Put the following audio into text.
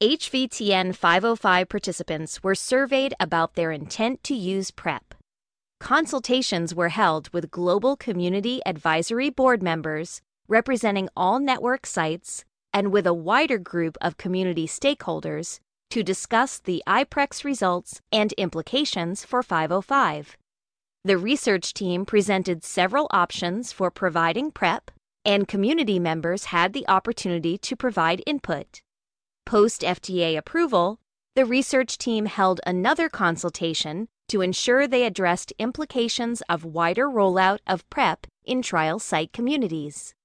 HVTN 505 participants were surveyed about their intent to use PrEP. Consultations were held with Global Community Advisory Board members representing all network sites and with a wider group of community stakeholders to discuss the IPREX results and implications for 505. The research team presented several options for providing PrEP, and community members had the opportunity to provide input. Post-FDA approval, the research team held another consultation to ensure they addressed implications of wider rollout of PrEP in trial site communities.